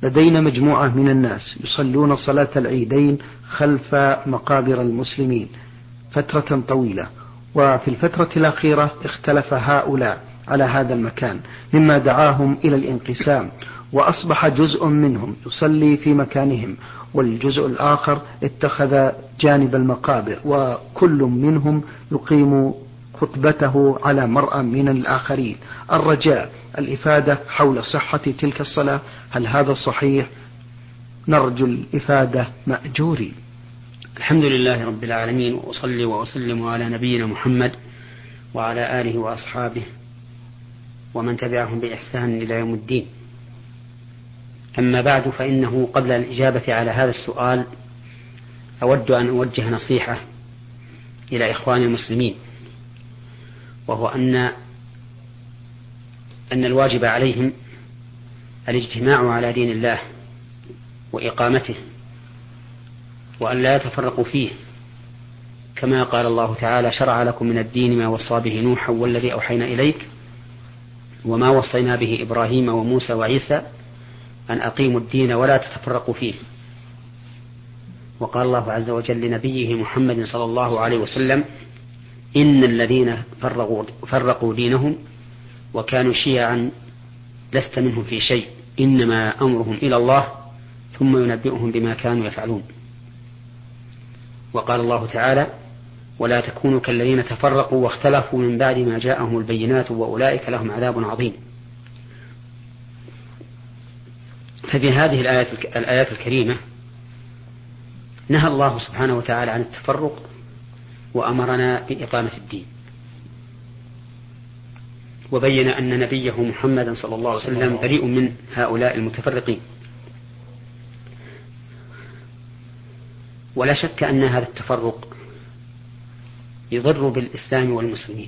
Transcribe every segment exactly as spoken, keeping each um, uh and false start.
لدينا مجموعة من الناس يصلون صلاة العيدين خلف مقابر المسلمين فترة طويلة، وفي الفترة الأخيرة اختلف هؤلاء على هذا المكان مما دعاهم إلى الانقسام، وأصبح جزء منهم يصلي في مكانهم والجزء الآخر اتخذ جانب المقابر، وكل منهم يقيم خطبته على مرأى من الآخرين. الرجاء الإفادة حول صحة تلك الصلاة، هل هذا صحيح؟ نرجو الإفادة مأجورين. الحمد لله رب العالمين، وأصلي وأسلم على نبينا محمد وعلى آله وأصحابه ومن تبعهم بإحسان إلى يوم الدين. أما بعد، فإنه قبل الإجابة على هذا السؤال أود أن أوجه نصيحة إلى إخوان المسلمين، وهو أن أن الواجب عليهم الاجتماع على دين الله وإقامته، وأن لا يتفرقوا فيه، كما قال الله تعالى: شرع لكم من الدين ما وصى به نوحا والذي أوحينا إليك وما وصينا به إبراهيم وموسى وعيسى أن أقيموا الدين ولا تتفرقوا فيه. وقال الله عز وجل لنبيه محمد صلى الله عليه وسلم: إن الذين فرقوا, فرقوا دينهم وكانوا شيعا لست منهم في شيء، إنما أمرهم إلى الله ثم ينبئهم بما كانوا يفعلون. وقال الله تعالى: ولا تكونوا كالذين تفرقوا واختلفوا من بعد ما جاءهم البينات وأولئك لهم عذاب عظيم. ففي هذه الآيات الكريمة نهى الله سبحانه وتعالى عن التفرق وأمرنا بإقامة الدين، وبين أن نبيه محمدا صلى الله عليه وسلم بريء من هؤلاء المتفرقين. ولا شك أن هذا التفرق يضر بالإسلام والمسلمين،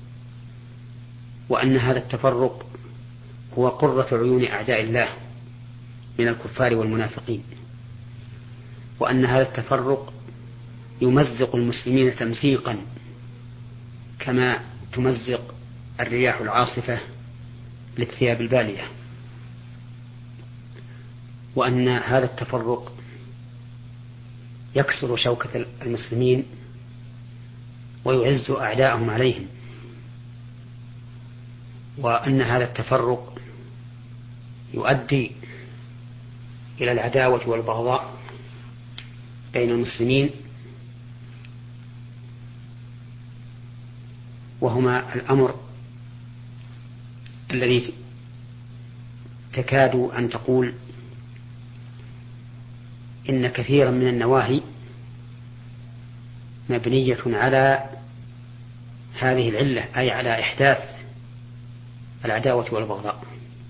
وأن هذا التفرق هو قرة عيون أعداء الله من الكفار والمنافقين، وأن هذا التفرق يمزق المسلمين تمزيقا كما تمزق الرياح العاصفة للثياب البالية، وأن هذا التفرق يكسر شوكة المسلمين ويعز أعداءهم عليهم، وأن هذا التفرق يؤدي إلى العداوة والبغضاء بين المسلمين، وهما الأمر الذي تكاد أن تقول إن كثيرا من النواهي مبنية على هذه العلة، أي على إحداث العداوة والبغضاء.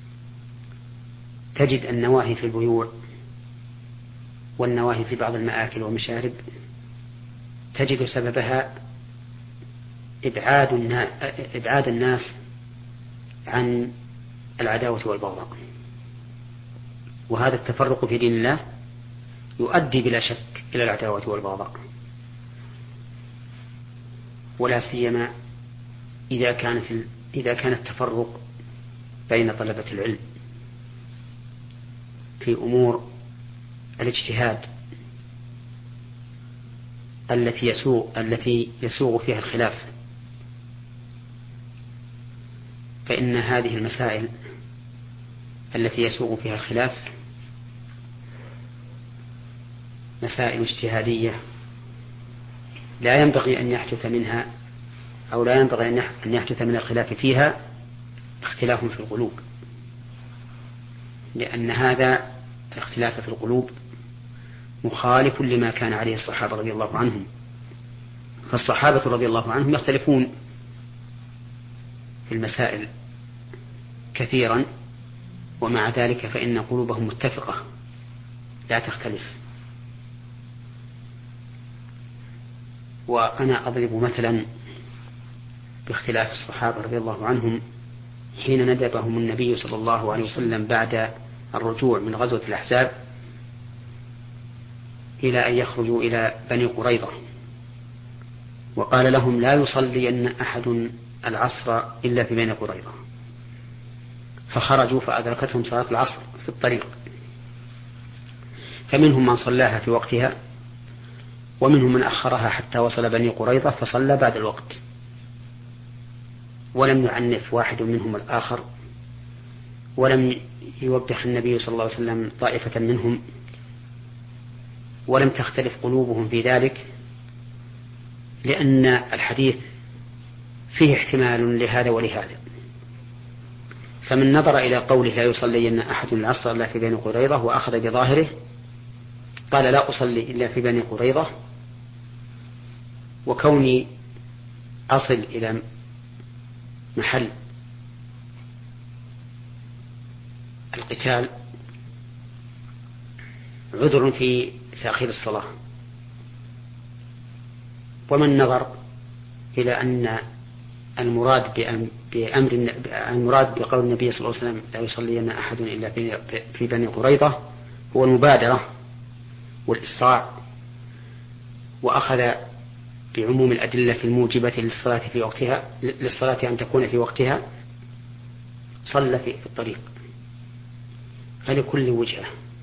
تجد النواهي في البيوع والنواهي في بعض المآكل والمشارب تجد سببها إبعاد الناس, إبعاد الناس عن العداوة والبغضاء، وهذا التفرق في دين الله يؤدي بلا شك إلى العداوة والبغضاء، ولا سيما إذا كانت إذا كان التفرق بين طلبة العلم في أمور الاجتهاد التي يسوغ التي يسوغ فيها الخلاف، فإن هذه المسائل التي يسوغ فيها الخلاف مسائل اجتهادية لا ينبغي أن يحدث منها أو لا ينبغي أن يحدث من الخلاف فيها اختلاف في القلوب، لأن هذا الاختلاف في القلوب مخالف لما كان عليه الصحابة رضي الله عنهم. فالصحابة رضي الله عنهم يختلفون في المسائل كثيرا، ومع ذلك فإن قلوبهم متفقة لا تختلف. وأنا أضرب مثلا باختلاف الصحابة رضي الله عنهم حين ندبهم النبي صلى الله عليه وسلم بعد الرجوع من غزوة الأحزاب إلى أن يخرجوا إلى بني قريظة، وقال لهم: لا يصلين أحد العصر إلا في بني قريظة. فخرجوا فأدركتهم صلاة العصر في الطريق، فمنهم من صلاها في وقتها، ومنهم من أخرها حتى وصل بني قريظة فصلى بعد الوقت، ولم يعنف واحد منهم الآخر، ولم يوبخ النبي صلى الله عليه وسلم طائفة منهم، ولم تختلف قلوبهم في ذلك، لأن الحديث فيه احتمال لهذا ولهذا. فمن نظر إلى قوله لا يصلين أحد العصر إلا في بني قريظة وأخذ بظاهره قال لا أصلي إلا في بني قريظة، وكوني أصل إلى محل القتال عذر في تأخير الصلاة. ومن نظر إلى أن المراد بأمر المراد بقول النبي صلى الله عليه وسلم لا يصلين أحد إلا في بني قريظة هو المبادرة والإسراع، وأخذ بعموم الأدلة الموجبة للصلاة في وقتها للصلاة أن تكون في وقتها، صلى في الطريق، فلكل وجهة.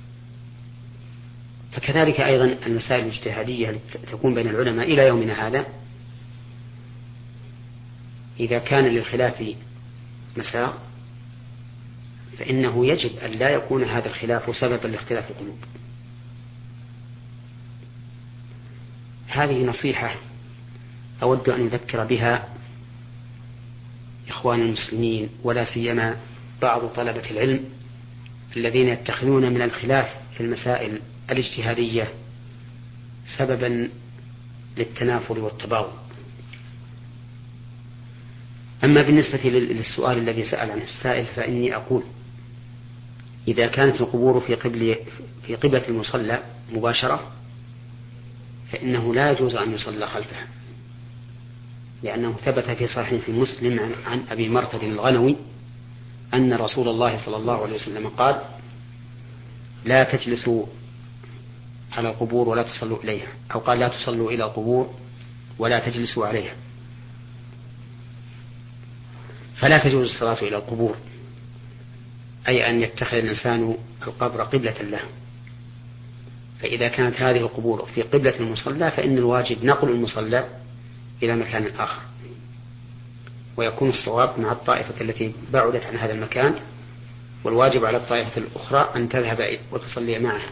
فكذلك أيضا المسائل الاجتهادية التي تكون بين العلماء إلى يومنا هذا، إذا كان للخلاف مساء فإنه يجب أن لا يكون هذا الخلاف سببا لاختلاف القلوب. هذه نصيحة أود أن أذكر بها إخوان المسلمين، ولا سيما بعض طلبة العلم الذين يتخذون من الخلاف في المسائل الاجتهادية سببا للتنافر والتباغض. أما بالنسبة للسؤال الذي سأل عنه السائل فإني أقول إذا كانت القبور في قبل في قبلة المصلى مباشرة فإنه لا يجوز أن يصلى خلفها، لأنه ثبت في صحيح مسلم عن, عن أبي مرثد الغنوي أن رسول الله صلى الله عليه وسلم قال لا تجلسوا على القبور ولا تصلوا إليها، أو قال لا تصلوا إلى القبور ولا تجلسوا عليها. فلا تجوز الصلاة إلى القبور، أي أن يتخذ الإنسان القبر قبلة له. فإذا كانت هذه القبور في قبلة المصلى فإن الواجب نقل المصلى إلى مكان آخر، ويكون الصواب مع الطائفة التي بعدت عن هذا المكان، والواجب على الطائفة الأخرى أن تذهب وتصلي معها.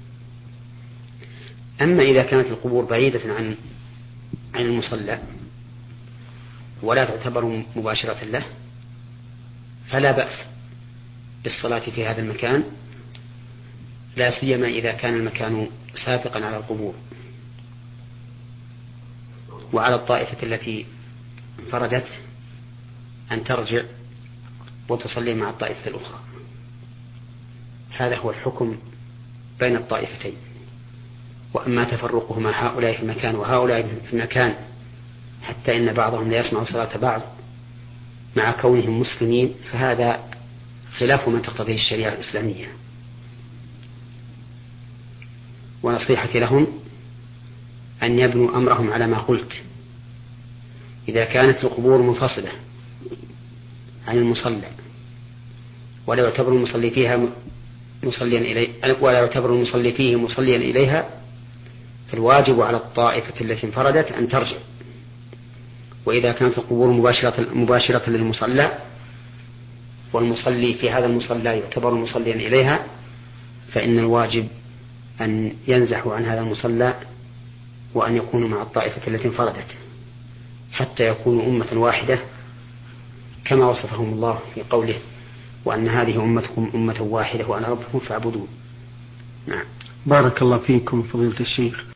أما إذا كانت القبور بعيدة عن عن المصلى ولا تعتبر مباشرة له فلا بأس بالصلاة في هذا المكان، لا سيما إذا كان المكان سابقا على القبور. وعلى الطائفة التي انفردت أن ترجع وتصلي مع الطائفة الأخرى. هذا هو الحكم بين الطائفتين. وأما تفرقهما هؤلاء في المكان وهؤلاء في المكان حتى إن بعضهم لا يسمع صلاة بعض مع كونهم مسلمين فهذا خلاف ما تقتضيه الشريعة الإسلامية. ونصيحتي لهم أن يبنوا أمرهم على ما قلت. إذا كانت القبور منفصلة عن المصلى ولا يعتبر المصلي فيها مصليا إليه ولا يعتبر المصلي فيه مصليا إليها فالواجب على الطائفة التي انفردت أن ترجع. وإذا كانت القبور مباشرة, مباشرة للمصلى والمصلي في هذا المصلى يعتبر مصليا إليها فإن الواجب أن ينزحوا عن هذا المصلى وأن يكونوا مع الطائفة التي انفردت حتى يكونوا أمة واحدة كما وصفهم الله في قوله وأن هذه أمتكم أمة واحدة وأنا ربكم فاعبدون. نعم. بارك الله فيكم فضيلة الشيخ.